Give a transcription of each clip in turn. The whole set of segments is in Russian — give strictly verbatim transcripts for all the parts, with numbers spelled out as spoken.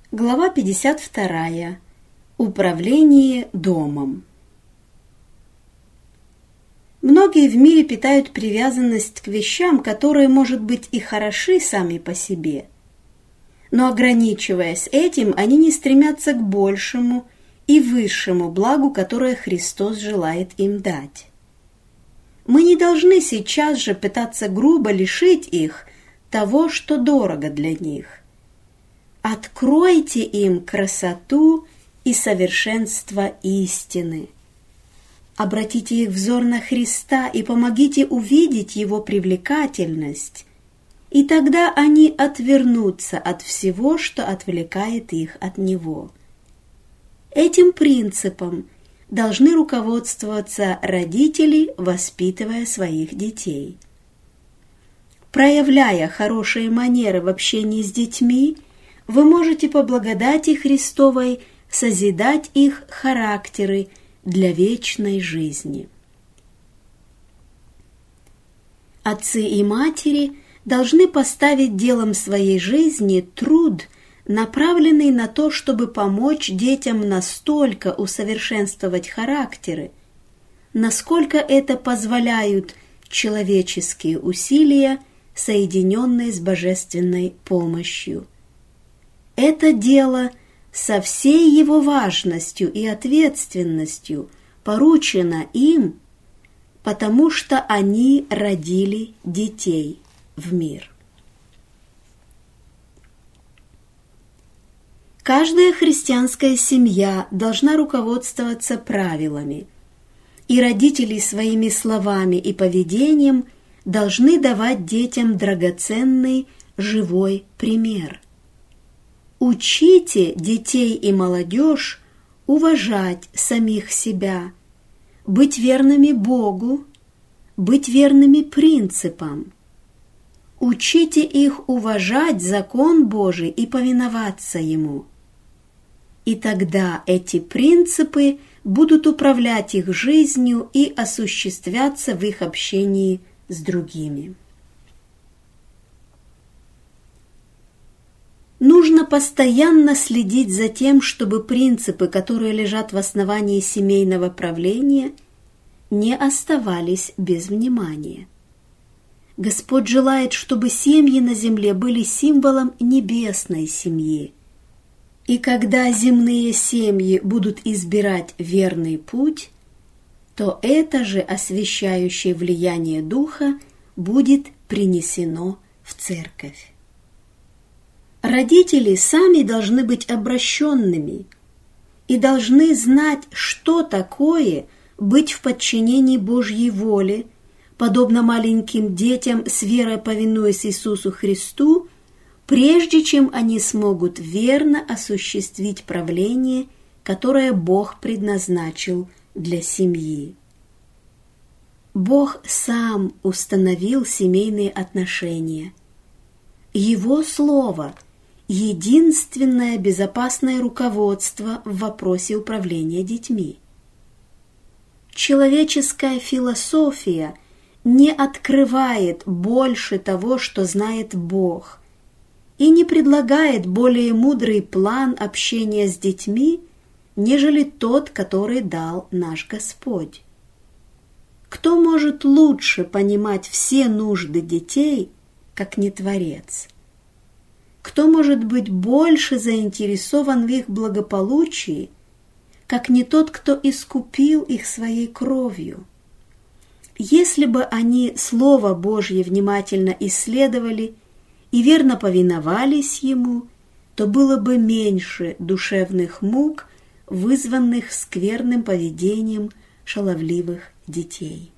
Глава пятьдесят вторая. Управление домом. Многие в мире питают привязанность к вещам, которые, может быть, и хороши сами по себе. Но, ограничиваясь этим, они не стремятся к большему и высшему благу, которое Христос желает им дать. Мы не должны сейчас же пытаться грубо лишить их того, что дорого для них. Откройте им красоту и совершенство истины. Обратите их взор на Христа и помогите увидеть Его привлекательность, и тогда они отвернутся от всего, что отвлекает их от Него. Этим принципом должны руководствоваться родители, воспитывая своих детей. Проявляя хорошие манеры в общении с детьми, вы можете по благодати Христовой созидать их характеры для вечной жизни. Отцы и матери должны поставить делом своей жизни труд, направленный на то, чтобы помочь детям настолько усовершенствовать характеры, насколько это позволяют человеческие усилия, соединенные с божественной помощью. Это дело со всей его важностью и ответственностью поручено им, потому что они родили детей в мир. Каждая христианская семья должна руководствоваться правилами, и родители своими словами и поведением должны давать детям драгоценный живой пример. Учите детей и молодежь уважать самих себя, быть верными Богу, быть верными принципам. Учите их уважать закон Божий и повиноваться Ему. И тогда эти принципы будут управлять их жизнью и осуществляться в их общении с другими. Нужно постоянно следить за тем, чтобы принципы, которые лежат в основании семейного правления, не оставались без внимания. Господь желает, чтобы семьи на земле были символом небесной семьи. И когда земные семьи будут избирать верный путь, то это же освящающее влияние Духа будет принесено в церковь. Родители сами должны быть обращенными и должны знать, что такое быть в подчинении Божьей воле, подобно маленьким детям, с верой повинуясь Иисусу Христу, прежде чем они смогут верно осуществить правление, которое Бог предназначил для семьи. Бог сам установил семейные отношения. Его Слово – единственное безопасное руководство в вопросе управления детьми. Человеческая философия не открывает больше того, что знает Бог, и не предлагает более мудрый план общения с детьми, нежели тот, который дал наш Господь. Кто может лучше понимать все нужды детей, как не Творец? Кто может быть больше заинтересован в их благополучии, как не тот, кто искупил их своей кровью? Если бы они Слово Божье внимательно исследовали и верно повиновались Ему, то было бы меньше душевных мук, вызванных скверным поведением шаловливых детей.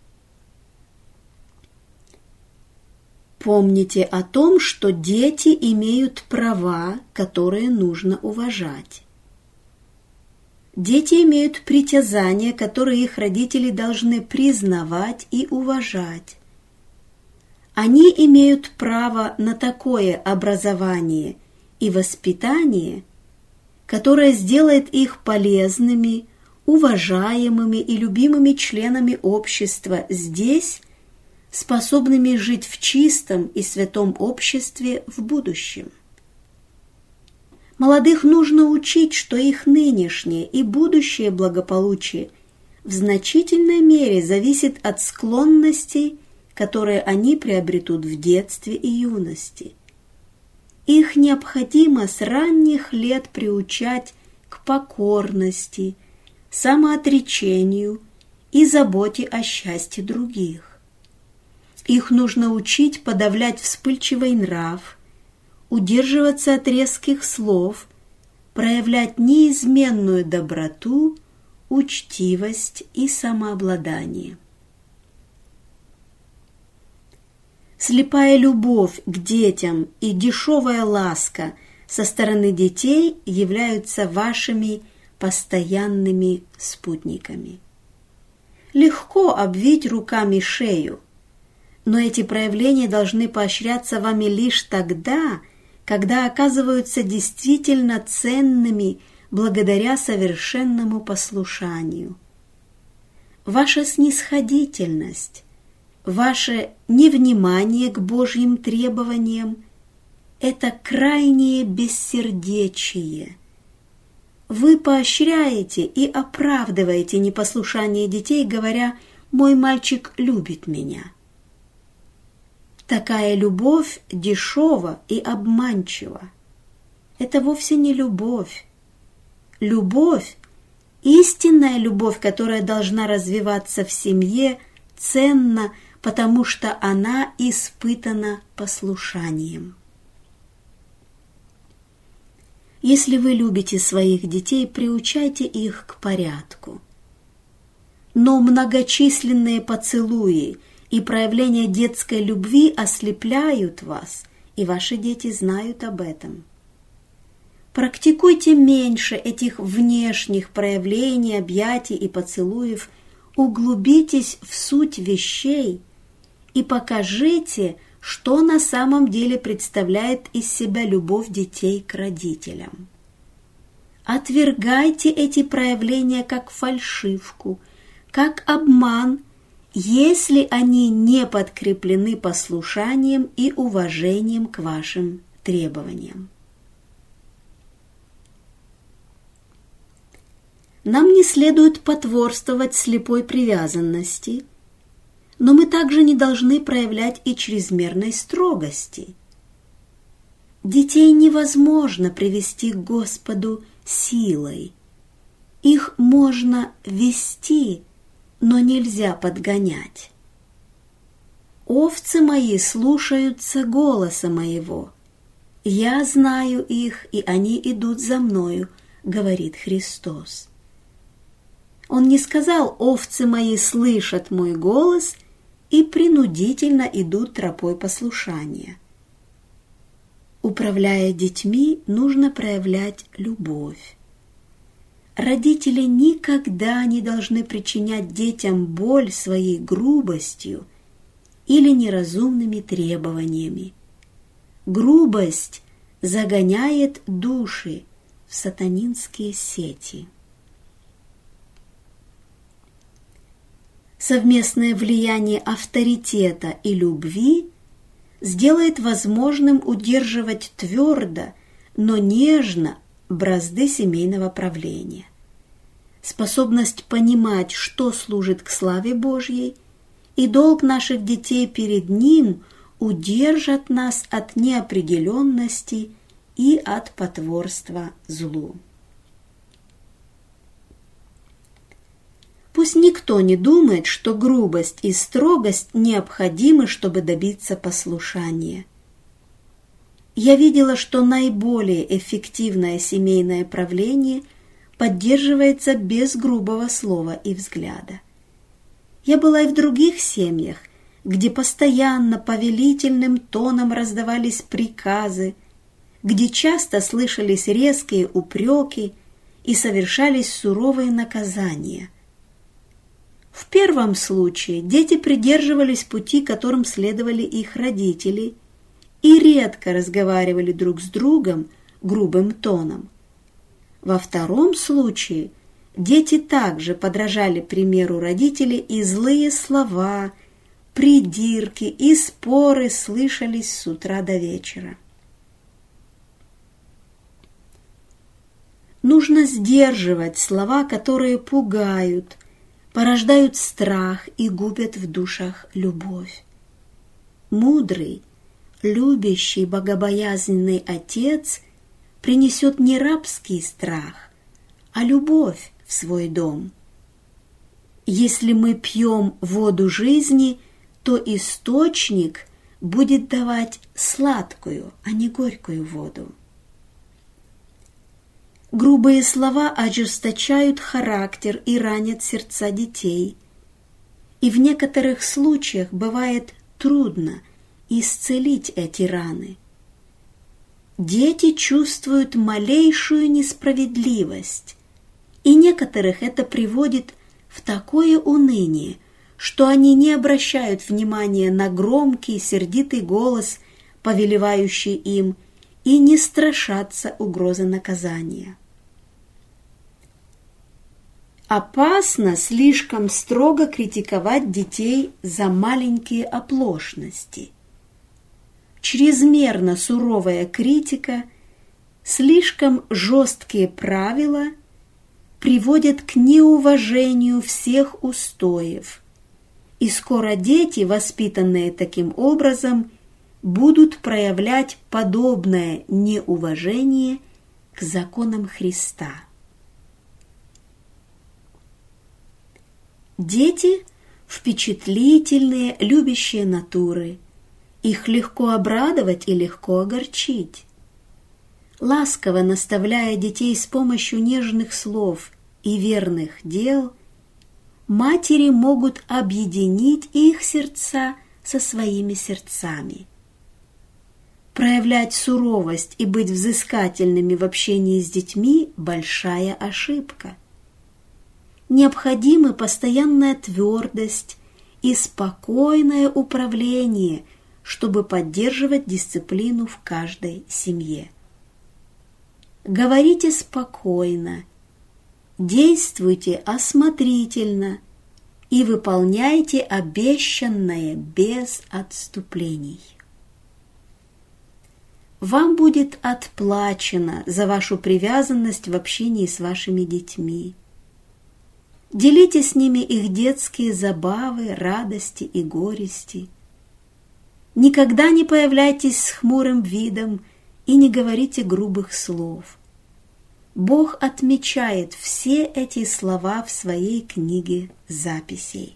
Помните о том, что дети имеют права, которые нужно уважать. Дети имеют притязания, которые их родители должны признавать и уважать. Они имеют право на такое образование и воспитание, которое сделает их полезными, уважаемыми и любимыми членами общества здесь, способными жить в чистом и святом обществе в будущем. Молодых нужно учить, что их нынешнее и будущее благополучие в значительной мере зависит от склонностей, которые они приобретут в детстве и юности. Их необходимо с ранних лет приучать к покорности, самоотречению и заботе о счастье других. Их нужно учить подавлять вспыльчивый нрав, удерживаться от резких слов, проявлять неизменную доброту, учтивость и самообладание. Слепая любовь к детям и дешевая ласка со стороны детей являются вашими постоянными спутниками. Легко обвить руками шею, но эти проявления должны поощряться вами лишь тогда, когда оказываются действительно ценными благодаря совершенному послушанию. Ваша снисходительность, ваше невнимание к Божьим требованиям – это крайнее бессердечие. Вы поощряете и оправдываете непослушание детей, говоря: «Мой мальчик любит меня». Такая любовь дешева и обманчива. Это вовсе не любовь. Любовь, истинная любовь, которая должна развиваться в семье, ценна, потому что она испытана послушанием. Если вы любите своих детей, приучайте их к порядку. Но многочисленные поцелуи и проявления детской любви ослепляют вас, и ваши дети знают об этом. Практикуйте меньше этих внешних проявлений, объятий и поцелуев, углубитесь в суть вещей и покажите, что на самом деле представляет из себя любовь детей к родителям. Отвергайте эти проявления как фальшивку, как обман, если они не подкреплены послушанием и уважением к вашим требованиям. Нам не следует потворствовать слепой привязанности, но мы также не должны проявлять и чрезмерной строгости. Детей невозможно привести к Господу силой. Их можно вести, но нельзя подгонять. «Овцы мои слушаются голоса моего. Я знаю их, и они идут за мною», — говорит Христос. Он не сказал: «Овцы мои слышат мой голос и принудительно идут тропой послушания». Управляя детьми, нужно проявлять любовь. Родители никогда не должны причинять детям боль своей грубостью или неразумными требованиями. Грубость загоняет души в сатанинские сети. Совместное влияние авторитета и любви сделает возможным удерживать твердо, но нежно бразды семейного правления. Способность понимать, что служит к славе Божьей, и долг наших детей перед Ним удержат нас от неопределенности и от потворства злу. Пусть никто не думает, что грубость и строгость необходимы, чтобы добиться послушания. Я видела, что наиболее эффективное семейное правление поддерживается без грубого слова и взгляда. Я была и в других семьях, где постоянно повелительным тоном раздавались приказы, где часто слышались резкие упреки и совершались суровые наказания. В первом случае дети придерживались пути, которым следовали их родители, и редко разговаривали друг с другом грубым тоном. Во втором случае дети также подражали примеру родителей, и злые слова, придирки и споры слышались с утра до вечера. нужно сдерживать слова, которые пугают, порождают страх и губят в душах любовь. Мудрый, любящий, богобоязненный отец принесет не рабский страх, а любовь в свой дом. Если мы пьем воду жизни, то источник будет давать сладкую, а не горькую воду. Грубые слова ожесточают характер и ранят сердца детей. И в некоторых случаях бывает трудно исцелить эти раны. Дети чувствуют малейшую несправедливость, и некоторых это приводит в такое уныние, что они не обращают внимания на громкий, сердитый голос, повелевающий им, и не страшатся угрозы наказания. Опасно слишком строго критиковать детей за маленькие оплошности. Чрезмерно суровая критика, слишком жесткие правила приводят к неуважению всех устоев, и скоро дети, воспитанные таким образом, будут проявлять подобное неуважение к законам Христа. Дети – впечатлительные, любящие натуры. Их легко обрадовать и легко огорчить. Ласково наставляя детей с помощью нежных слов и верных дел, матери могут объединить их сердца со своими сердцами. Проявлять суровость и быть взыскательными в общении с детьми – большая ошибка. Необходимы постоянная твердость и спокойное управление, чтобы поддерживать дисциплину в каждой семье. Говорите спокойно, действуйте осмотрительно и выполняйте обещанное без отступлений. Вам будет отплачено за вашу привязанность в общении с вашими детьми. Делите с ними их детские забавы, радости и горести. Никогда не появляйтесь с хмурым видом и не говорите грубых слов. Бог отмечает все эти слова в своей книге записей.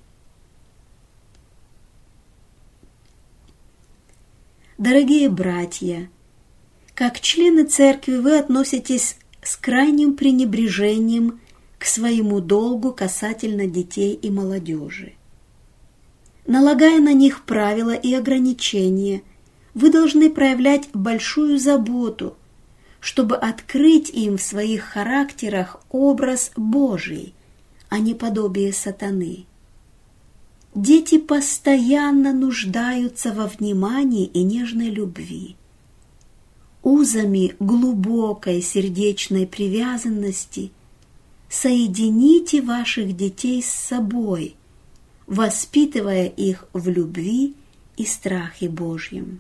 Дорогие братья, как члены церкви вы относитесь с крайним пренебрежением к своему долгу касательно детей и молодежи. Налагая на них правила и ограничения, вы должны проявлять большую заботу, чтобы открыть им в своих характерах образ Божий, а не подобие сатаны. Дети постоянно нуждаются во внимании и нежной любви. Узами глубокой сердечной привязанности соедините ваших детей с собой, воспитывая их в любви и страхе Божьем.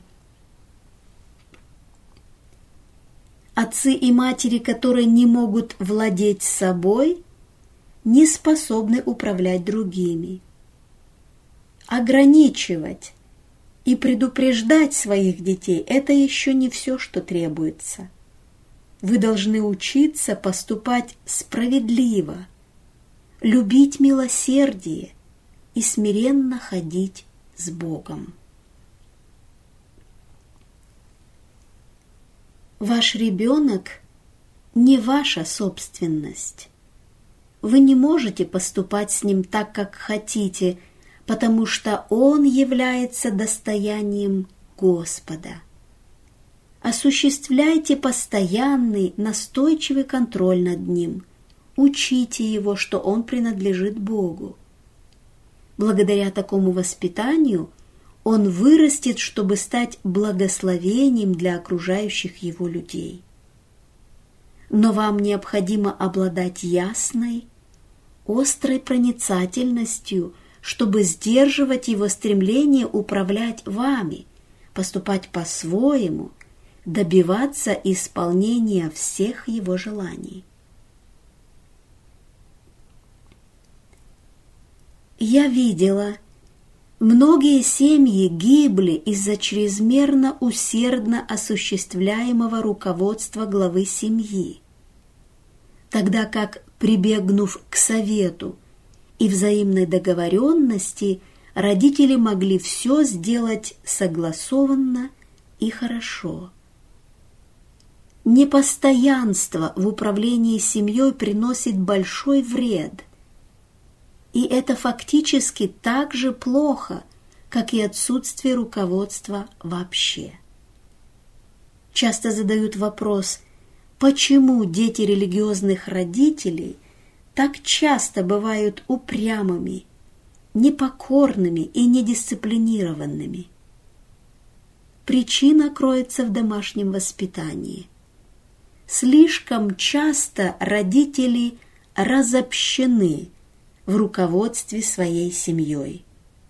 Отцы и матери, которые не могут владеть собой, не способны управлять другими. Ограничивать и предупреждать своих детей – это еще не все, что требуется. Вы должны учиться поступать справедливо, любить милосердие и смиренно ходить с Богом. Ваш ребенок не ваша собственность. Вы не можете поступать с ним так, как хотите, потому что он является достоянием Господа. Осуществляйте постоянный, настойчивый контроль над ним. Учите его, что он принадлежит Богу. Благодаря такому воспитанию он вырастет, чтобы стать благословением для окружающих его людей. Но вам необходимо обладать ясной, острой проницательностью, чтобы сдерживать его стремление управлять вами, поступать по-своему, добиваться исполнения всех его желаний. Я видела, многие семьи гибли из-за чрезмерно усердно осуществляемого руководства главы семьи, тогда как, прибегнув к совету и взаимной договоренности, родители могли все сделать согласованно и хорошо. Непостоянство в управлении семьей приносит большой вред, и это фактически так же плохо, как и отсутствие руководства вообще. Часто задают вопрос, почему дети религиозных родителей так часто бывают упрямыми, непокорными и недисциплинированными. Причина кроется в домашнем воспитании. Слишком часто родители разобщены в руководстве своей семьей.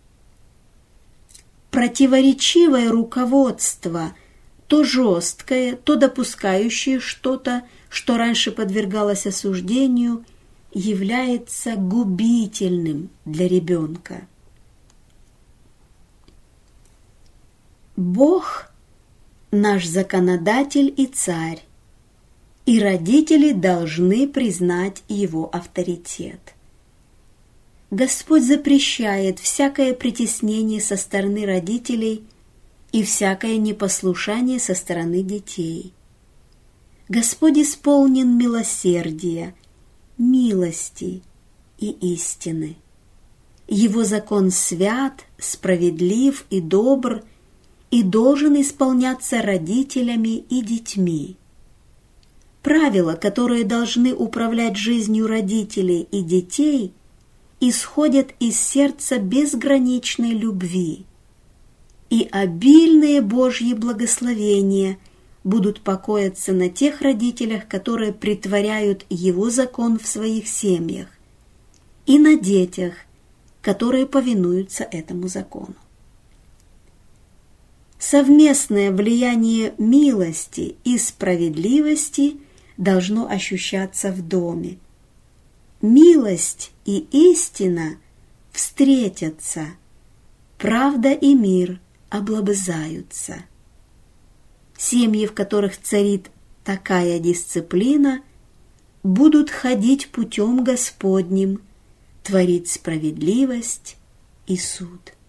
Противоречивое руководство, то жесткое, то допускающее что-то, что раньше подвергалось осуждению, является губительным для ребенка. Бог – наш законодатель и царь, и родители должны признать его авторитет. Господь запрещает всякое притеснение со стороны родителей и всякое непослушание со стороны детей. Господь исполнен милосердия, милости и истины. Его закон свят, справедлив и добр и должен исполняться родителями и детьми. Правила, которые должны управлять жизнью родителей и детей, исходят из сердца безграничной любви, и обильные Божьи благословения будут покоиться на тех родителях, которые претворяют Его закон в своих семьях, и на детях, которые повинуются этому закону. Совместное влияние милости и справедливости должно ощущаться в доме. Милость и истина встретятся, правда и мир облобызаются. Семьи, в которых царит такая дисциплина, будут ходить путем Господним, творить справедливость и суд.